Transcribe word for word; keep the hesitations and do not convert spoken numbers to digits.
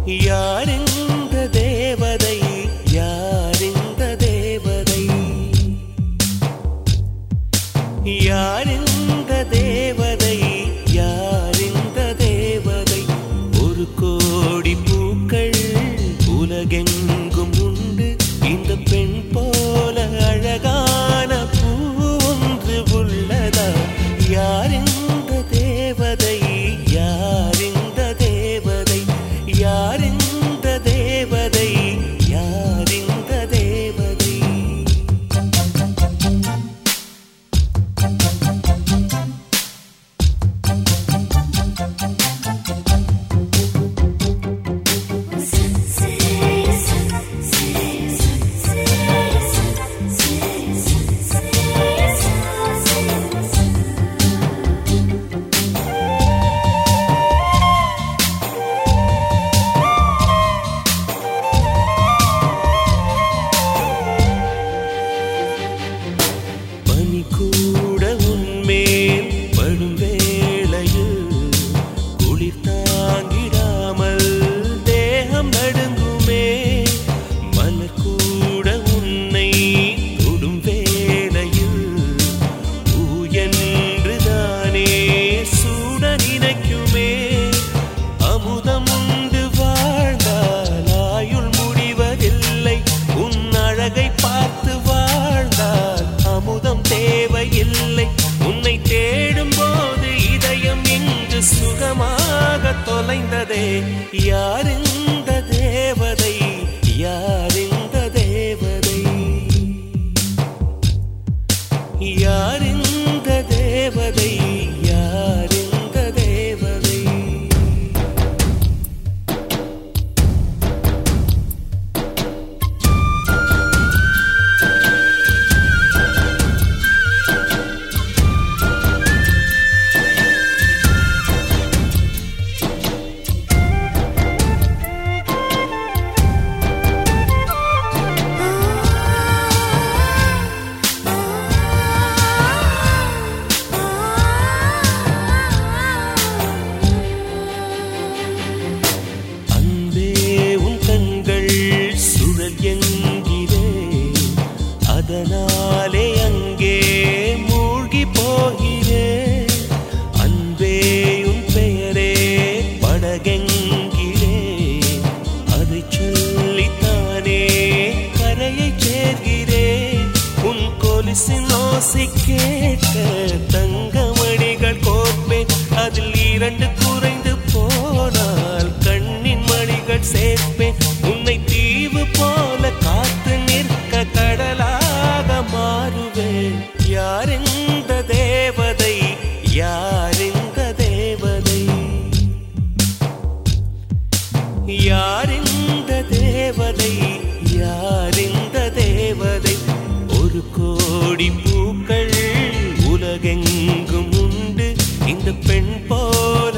யாரிந்த தேவதை யாரிந்த தேவதை யாரிந்த தேவதை யாரிந்த தேவதை ஒரு கோடி பூக்கள் உலகெங்கும் உண்டு இந்த பெண் போல அழகான பூ ஒன்று உள்ளதா யாரிந்த தேவதை யாரிந்த தேவதை யாரிந்த தேவதை யாரிந்த தேவதை கூட உன்மேல் படும் வேளையில் குளிர் தாங்கிடாமல் தேகம் நடுங்குமே மலர் கூட உன்னை தொடும் வேளையில் பூ என்றுதானே சூட நினைக்குமே அமுதம் உண்டு வாழ்ந்தால் ஆயுள் முடிவதில்லை உன் அழகை பார்த்து வாழ்ந்தால் அமுதம் தேவையில்லை உன்னை தேடும் போது இதயம் இங்கு சுகமாக தொலைந்ததே யாரிந்த தேவதை யாரிந்த தேவதை யாரிந்த தேவதை யாரிந்த தேவதை என்கிறே அதனாலே அங்கே மூழ்கி போகிறே அன்பே உன் பெயரே படகென்கிறே அதை சொல்லித்தானே கரையை சேர்கிறே உன் கொலுசின் ஓசை கேட்க தங்கமணிகள் கோர்ப்பேன் அதில் இரண்டு குறைந்து போனால் கண்ணின் மணிகள் சேர்ப்பேன் உன்னை தீவு போல காத்து நிற்க கடலாக மாறுவேன் யாரிந்த தேவதை யாரிந்த தேவதை யாரிந்த தேவதை யாரிந்த தேவதை ஒரு கோடி பூக்கள் உலகெங்கும் உண்டு இந்த பெண் போல